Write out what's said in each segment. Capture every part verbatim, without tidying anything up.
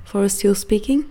Forest Hill speaking.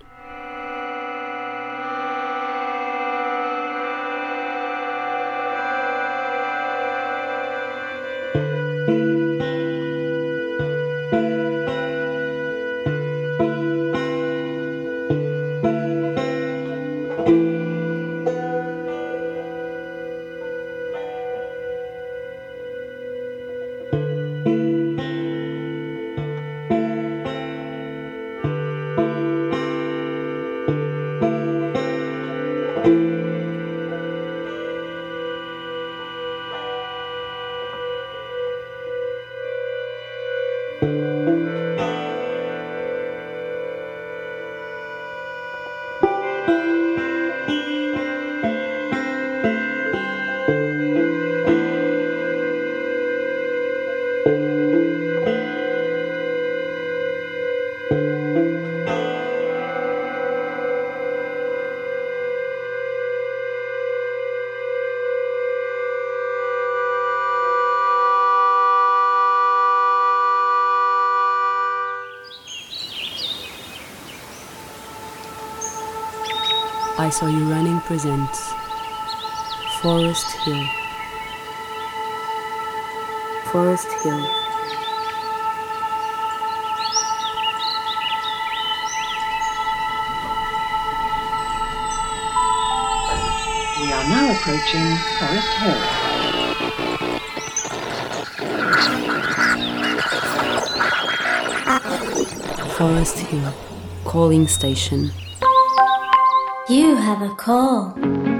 I Saw You Running presents Forest Hill. Forest Hill. We are now approaching Forest Hill. Forest Hill. Calling station. You have a call.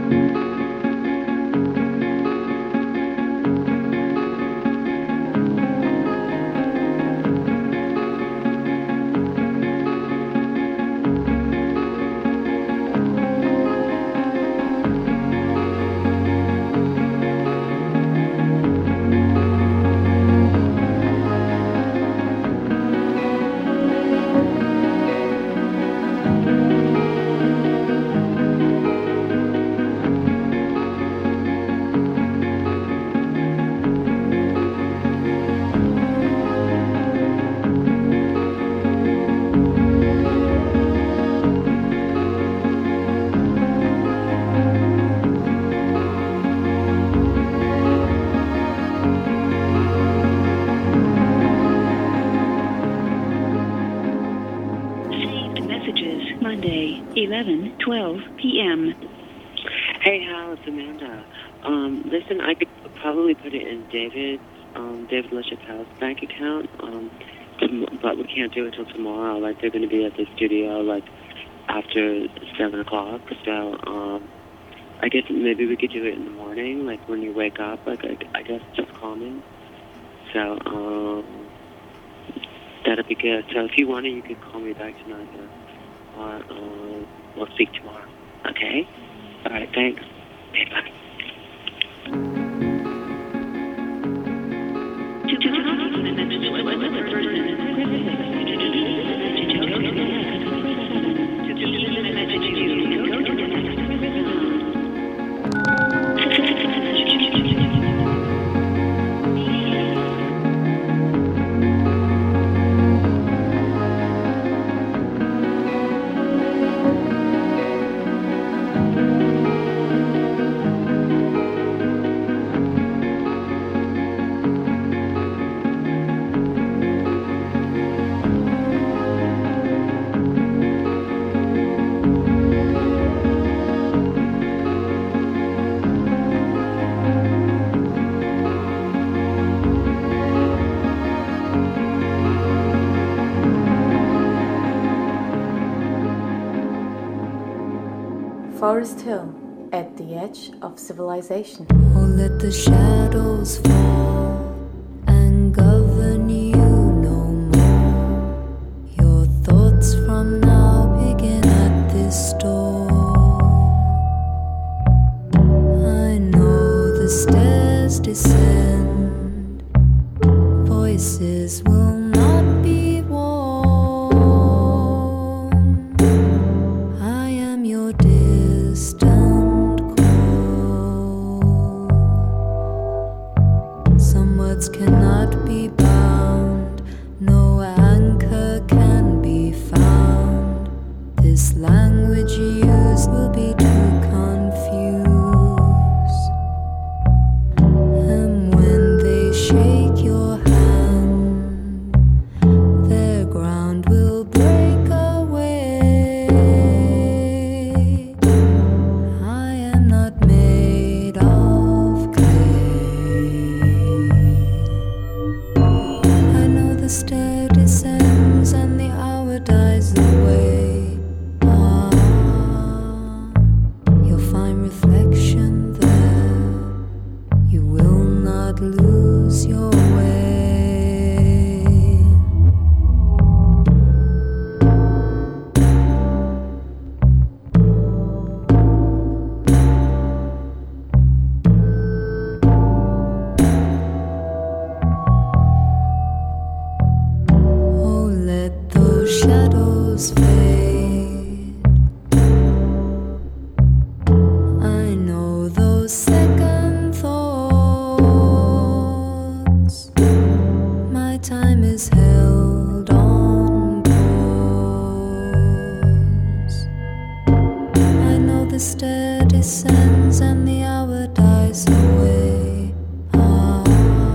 eleven twelve p.m. Hey, Hal, it's Amanda. Um, listen, I could probably put it in David's, um, David LaChapelle's bank account, um, but we can't do it till tomorrow. Like, they're going to be at the studio, like, after seven o'clock. So, um, I guess maybe we could do it in the morning, like, when you wake up. Like, I, I guess just call me. So, um, that'll be good. So, if you want it, you can call me back tonight, yeah. Or uh, we'll speak tomorrow. Okay? All right, thanks. Okay, bye. Forest Hill, at the edge of civilization. Oh, let the shadows fall and govern you no more. Your thoughts from now begin at this door. I know the stairs descend, voices will not be warm. I am your distant call. Some words cannot be bound, no anchor can be found. lose your way. Oh, let those shadows fade. I know those second thoughts. My time is held on pause. I know the stair descends and the hour dies away. Ah,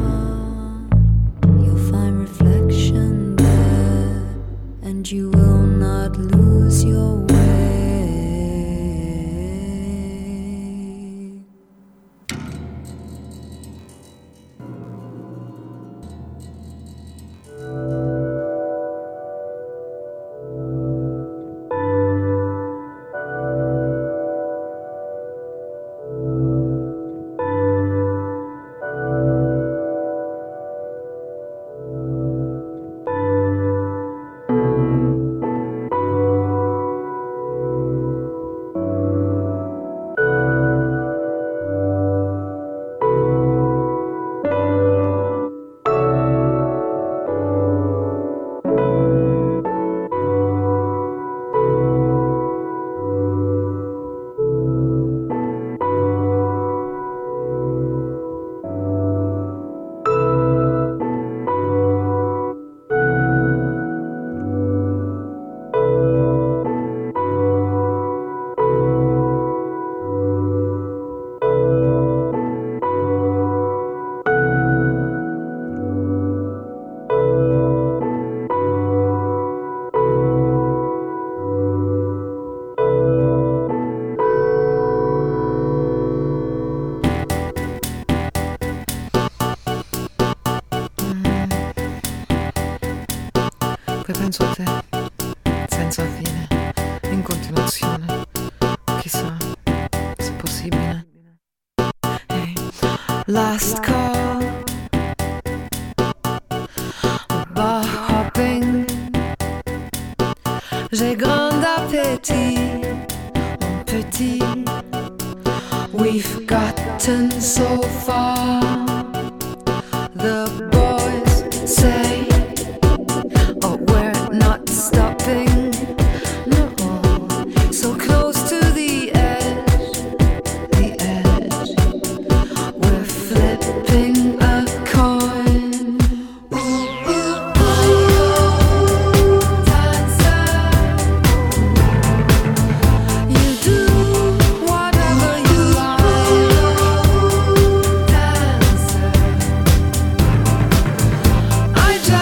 you'll find reflection there, and you will not lose your way. Poi penso a te, senza fine, in continuazione. Chissà se è possibile. Hey, last call, bar hopping. J'ai grand appétit, mon petit. We've gotten so far. The boys say, oh, we're not stopping. No, so close to the edge, the edge. We're flipping a coin. Ooh, ooh, dancer. You do whatever you like, dancer. I just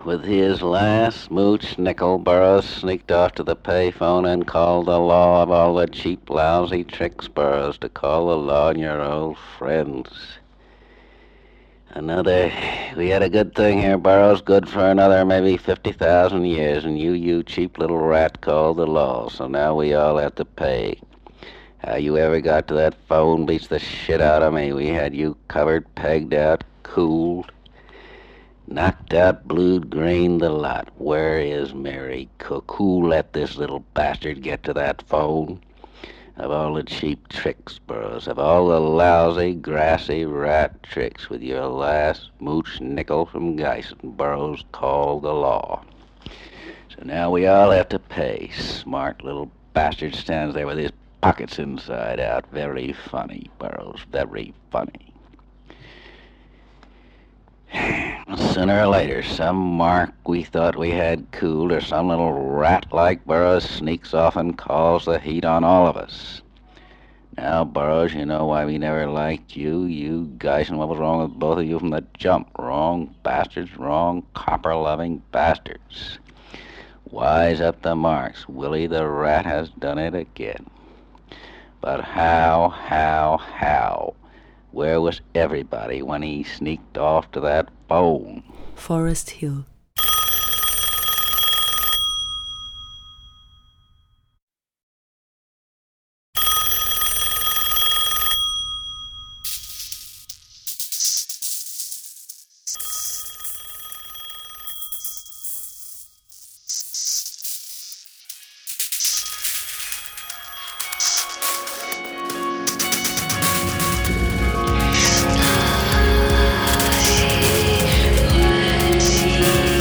With his last mooch nickel, Burroughs sneaked off to the payphone and called the law of all the cheap, lousy tricks, Burroughs, to call the law on your old friends. Another, we had a good thing here, Burroughs, good for another maybe fifty thousand years, and you, you cheap little rat, called the law, so now we all have to pay. How you ever got to that phone beats the shit out of me. We had you covered, pegged out, cooled, knocked out, blued, green, the lot. Where is Mary Cook? Who let this little bastard get to that phone? Of all the cheap tricks, Burroughs, of all the lousy, grassy rat tricks, with your last mooch nickel from Geisen, Burroughs called the law. So now we all have to pay. Smart little bastard stands there with his pockets inside out. Very funny, Burroughs, very funny. Sooner or later, some mark we thought we had cooled, or some little rat like Burroughs sneaks off and calls the heat on all of us. Now, Burroughs, you know why we never liked you. You guys, and what was wrong with both of you from the jump? Wrong bastards, wrong copper-loving bastards. Wise up the marks. Willie the rat has done it again. But how, how, how? Where was everybody when he sneaked off to that phone? Forest Hill. Fly, fly,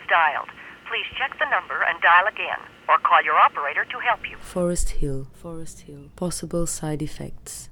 dialed. Please check the number and dial again, or call your operator to help you. Forest Hill. Forest Hill. Possible side effects.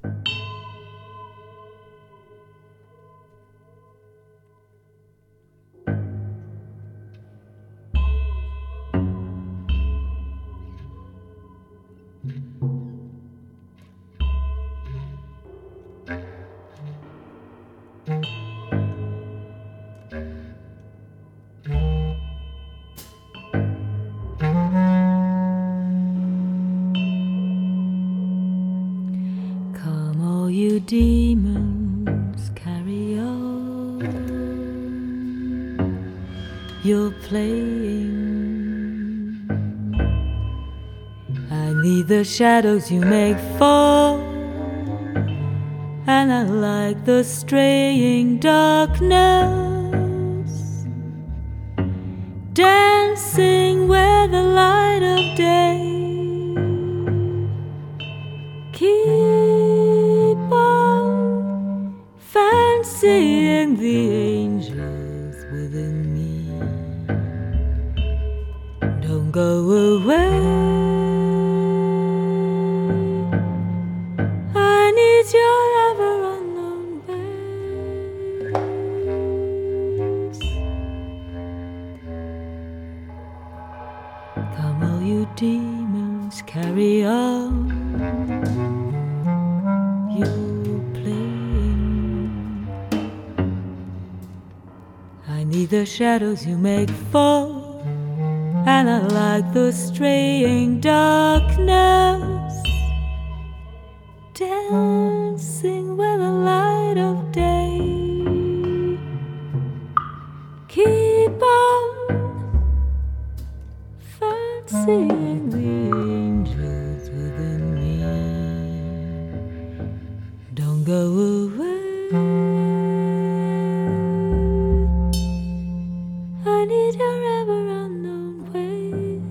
Demons, carry on. You're playing. I need the shadows you make fall, and I like the straying darkness, dancing where the light of day. Keep seeing the angels within me. Don't go away. I need your ever unknown ways. Come all you demons, carry on. You need the shadows you make fall, and I like the straying darkness, dancing with the light of day. Keep on fancying the angels within me. Don't go away. I need your ever unknown way.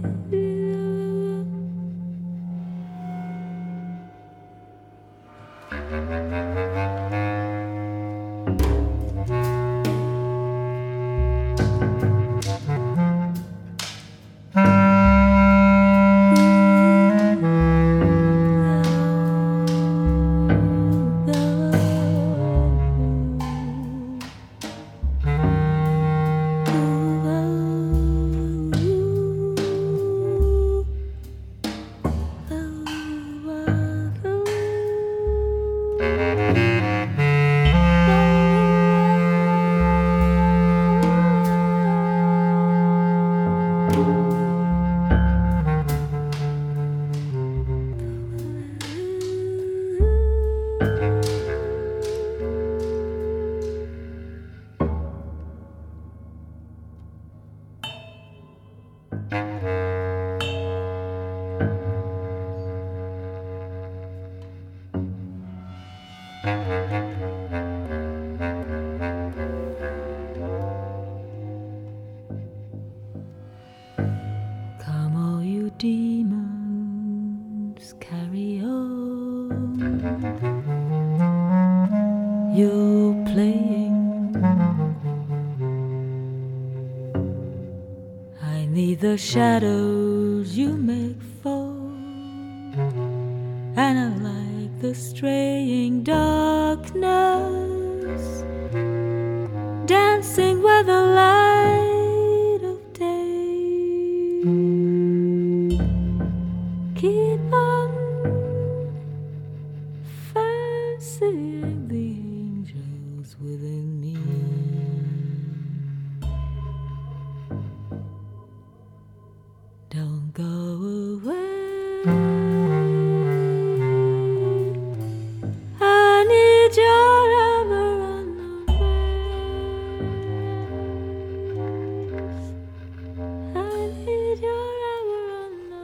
Come all you demons, carry on. You're playing. I need the shadows you make fall, and I like the straying darkness, dancing with the light of day. Keep on fancying the angels within me. Don't go away. I need your ever unknown ways. I need your ever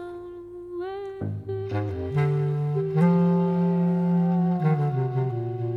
unknown ways.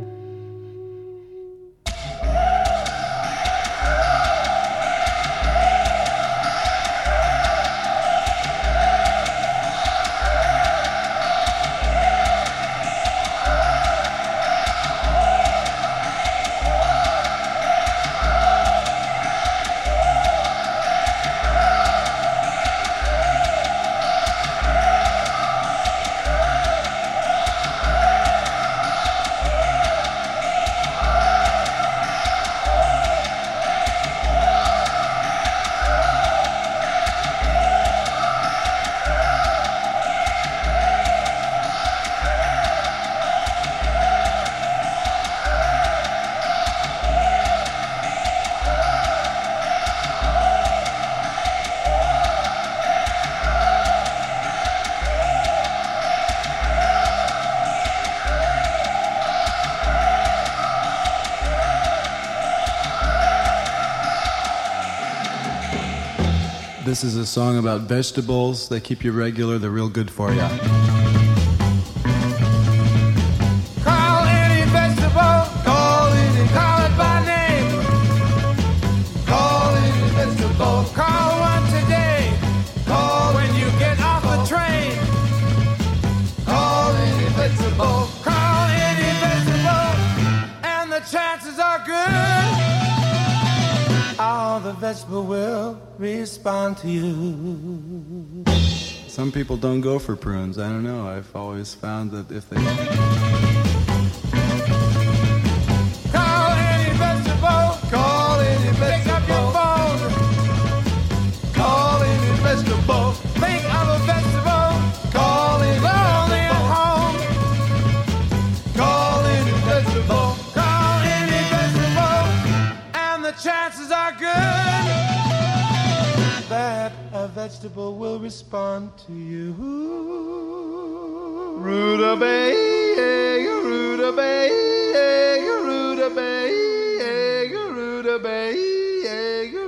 This is a song about vegetables. They keep you regular. They're real good for you. Call any vegetable. Call it, call it by name. Call any vegetable. Call one today. Call when you get off the train. Call any vegetable. Call any vegetable. And the chances are good. All the vegetable will respond to you. Some people don't go for prunes. I don't know. I've always found that if they... Call any vegetable. Call any vegetable. Pick up your phone. Call any vegetable. Think of a vegetable. Call any lonely at home. Call any vegetable. Call any vegetable. And the chances are good that a vegetable will respond to you. Rutabaga, rutabaga, rutabaga, rutabaga,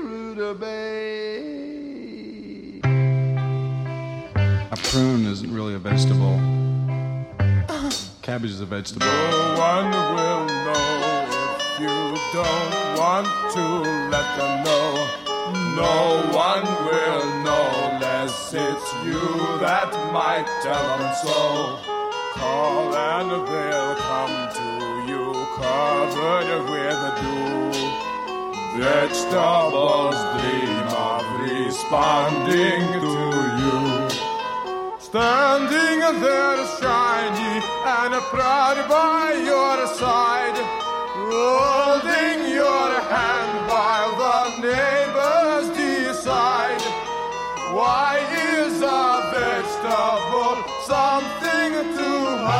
rutabaga. A prune isn't really a vegetable. Cabbage is a vegetable. No one will know if you don't want to let them know. No one will know unless it's you that might tell them so. Call and they'll come to you covered with dew. Vegetables dream of responding to you. Standing there shiny and proud by your side, holding your hand while the neighbors decide. Why is a vegetable something to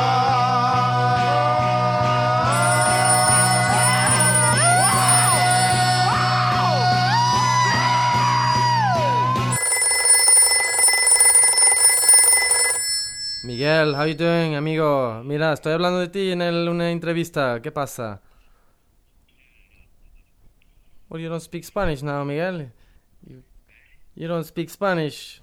Miguel, how you doing, amigo? Mira, estoy hablando de ti en el, una entrevista. ¿Qué pasa? Well, you don't speak Spanish now, Miguel. You, you don't speak Spanish.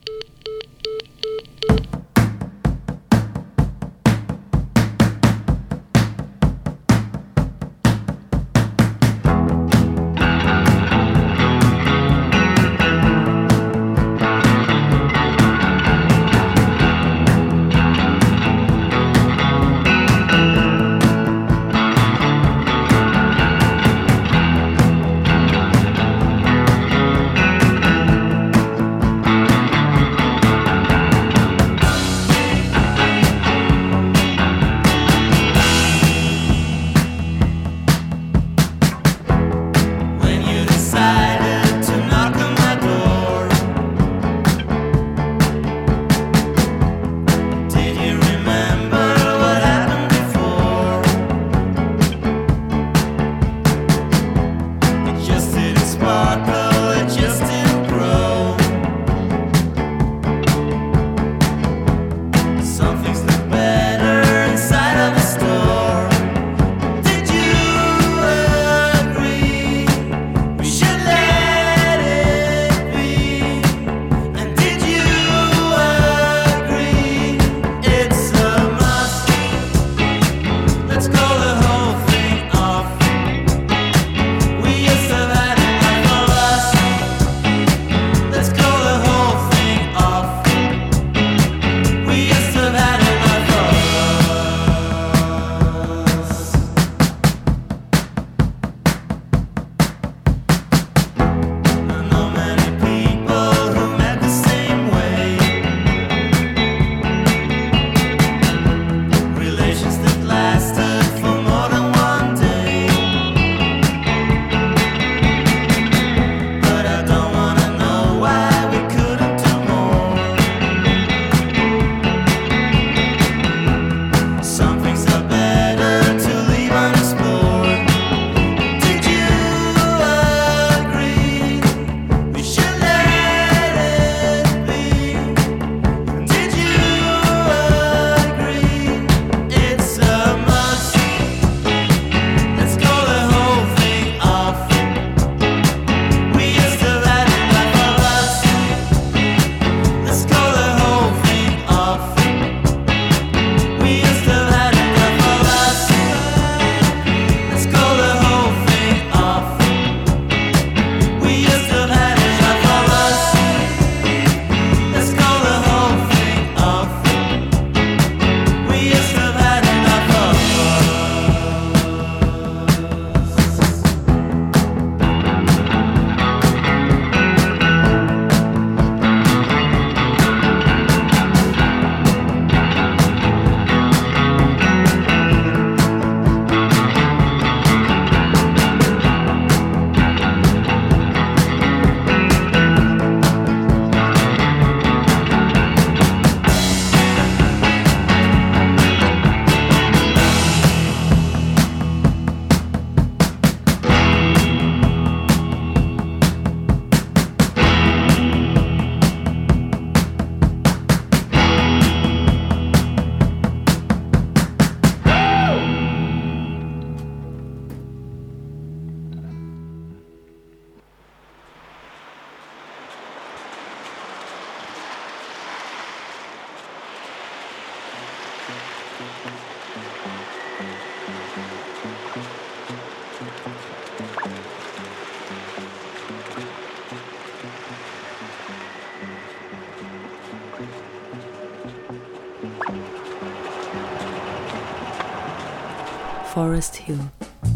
Forest Hill.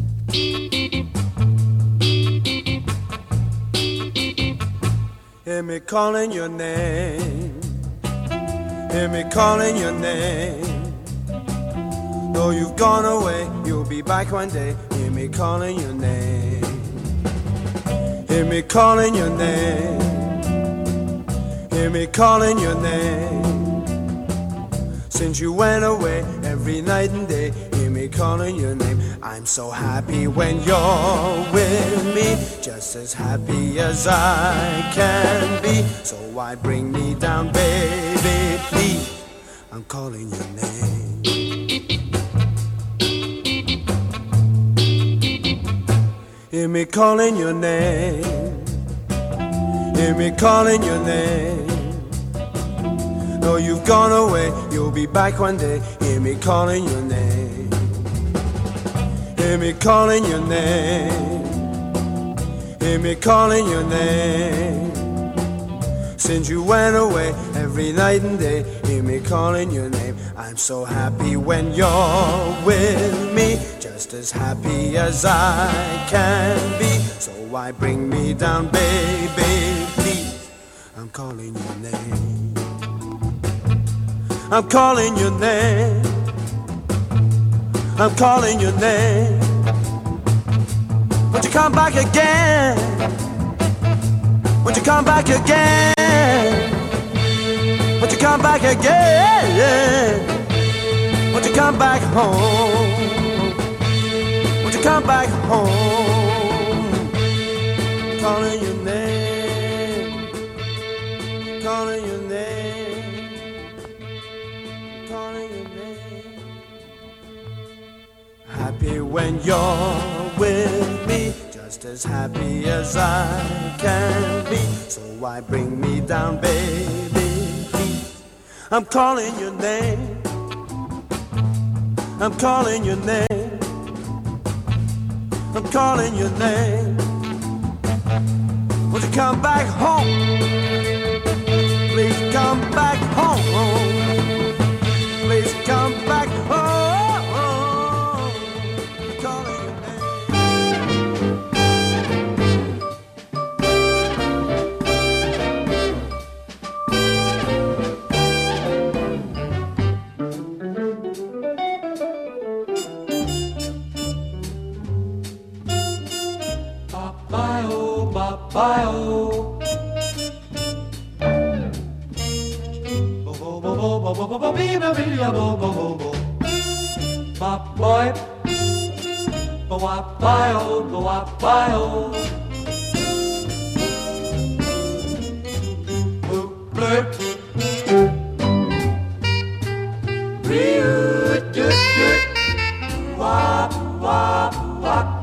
Hear me calling your name. Hear me calling your name. Though you've gone away, you'll be back one day. Hear me calling your name. Hear me calling your name. Hear me calling your name. Since you went away, every night and day, hear me calling your name. I'm so happy when you're with me, just as happy as I can be. So why bring me down, baby, please? I'm calling your name. Hear me calling your name. Hear me calling your name. Though you've gone away, you'll be back one day. Hear me calling your name. Hear me calling your name. Hear me calling your name. Since you went away, every night and day, hear me calling your name. I'm so happy when you're with me, just as happy as I can be. So why bring me down, baby, please? I'm calling your name. I'm calling your name. I'm calling your name. Won't you come back again? Won't you come back again? Won't you come back again? Won't you come back home? Won't you come back home? Calling your name. Calling your name. Calling your name. Happy when you're with me, just as happy as I can be. So why bring me down, baby, please? I'm calling your name. I'm calling your name. I'm calling your name. Won't you come back home? Please come back home. Please come back home. Bye-oh. Bop boy, bop bye-oh, bop bye-oh. Boop blip. Reut, dut, dut. Wop, wop, wop.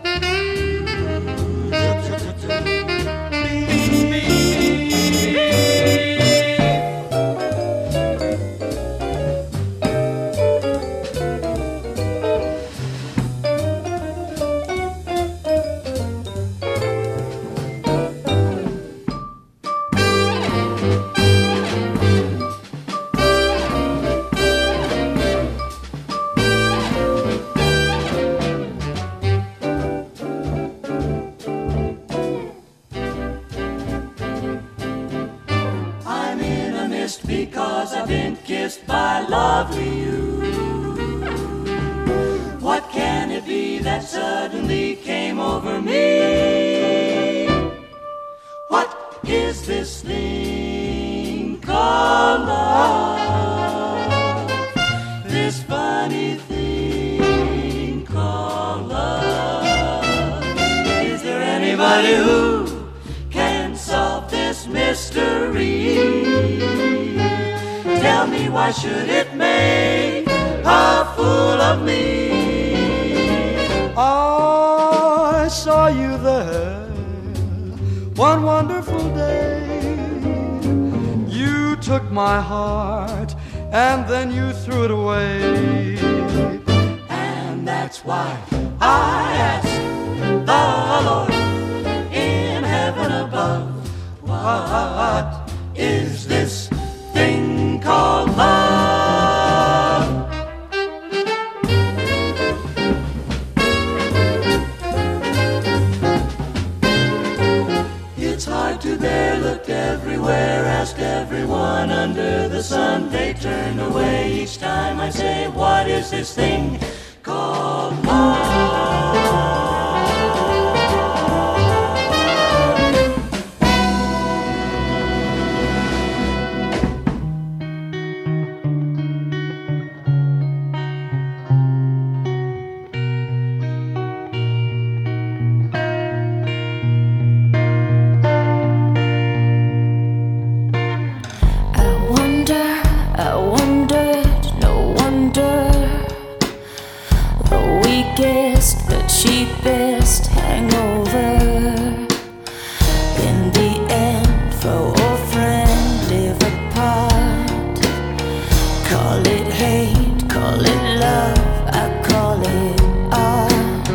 Because I've been kissed by lovely you. What can it be that suddenly came over me? What is this thing called love? This funny thing called love. Is there anybody who can solve this mystery? Tell me, why should it make a fool of me? I saw you there one wonderful day. You took my heart and then you threw it away. And that's why I ask the Lord in heaven above, what is this thing called love? I say, what is this thing called love? Cheapest hangover. In the end, foe or friend live apart. Call it hate, call it love, I call it art.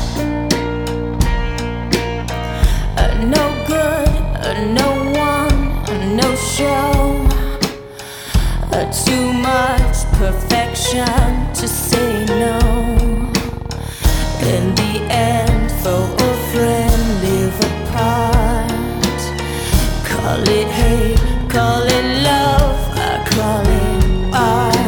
A no good, a no one, a no show. A too much perfection to say no. In the end, foe or friend live apart. Call it hate, call it love, I call it art.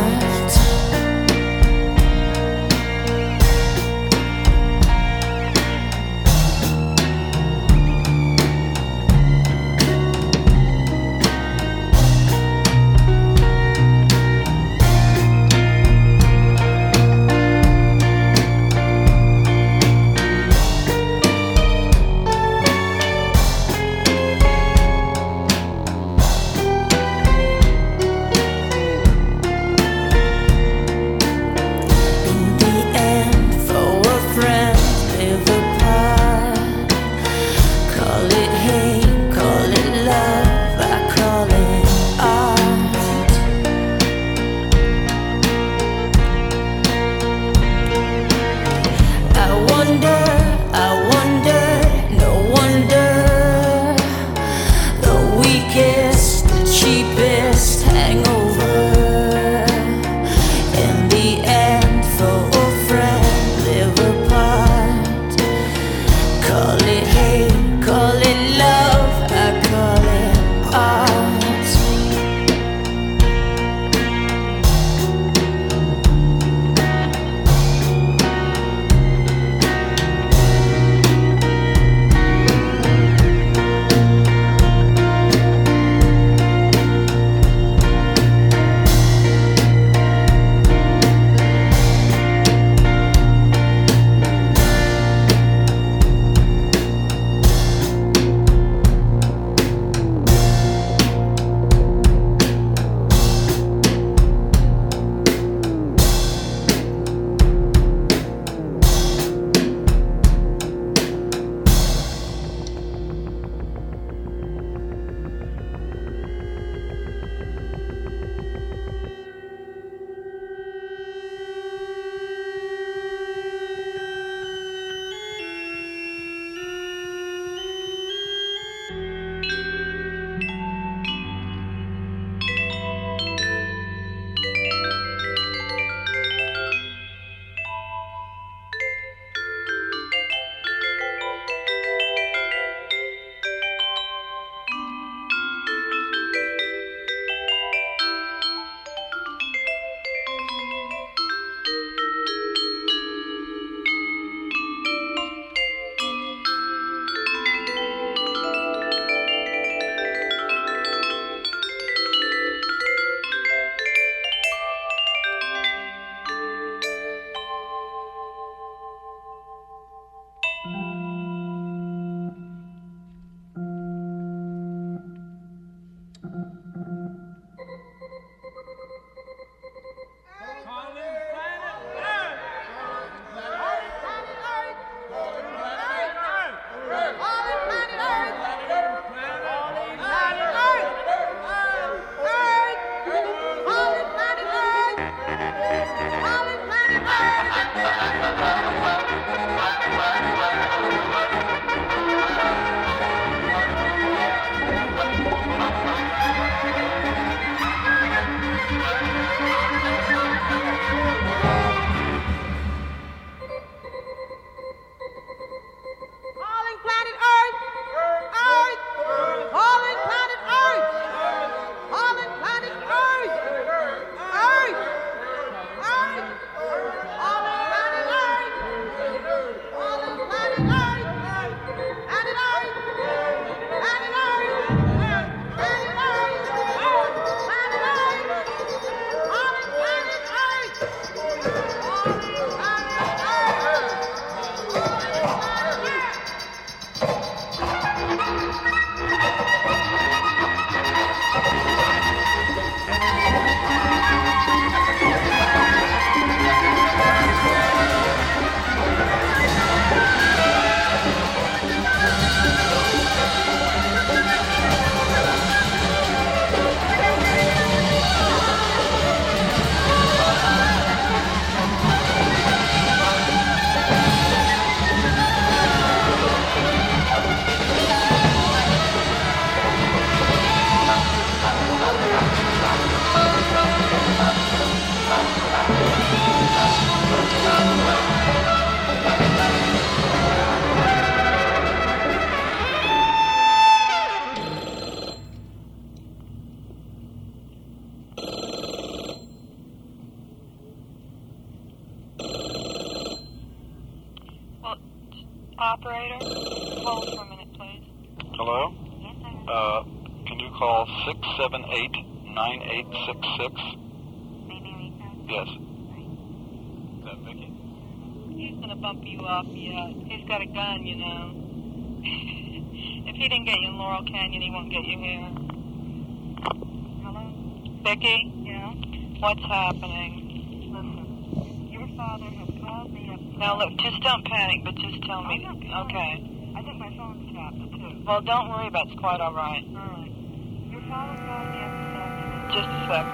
Operator, hold for a minute, please. Hello? Yes, sir. Uh, can you call six seven eight, nine eight six six? Yes. Is that Vicky? He's gonna bump you up, yeah. He's got a gun, you know. If he didn't get you in Laurel Canyon, he won't get you here. Hello? Vicky? Yeah? What's happening? Listen, your father has called me up. Now look, just don't panic, but just tell me. Okay. I think my phone's tapped, too. Well, don't worry about it. It's quite all right. All right. Your father called me up this afternoon. Just a sec.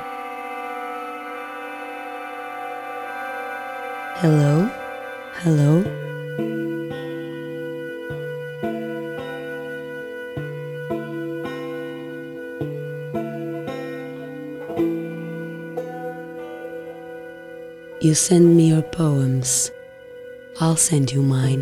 Hello? Hello? You send me your poems. I'll send you mine.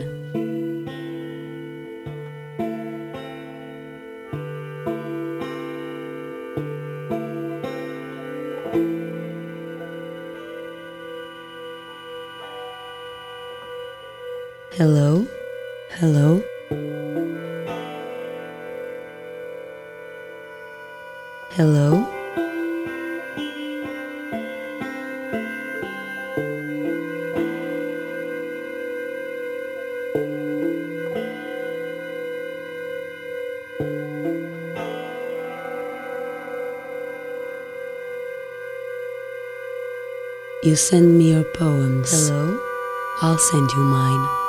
Hello? Hello? Hello? You send me your poems. Hello? I'll send you mine.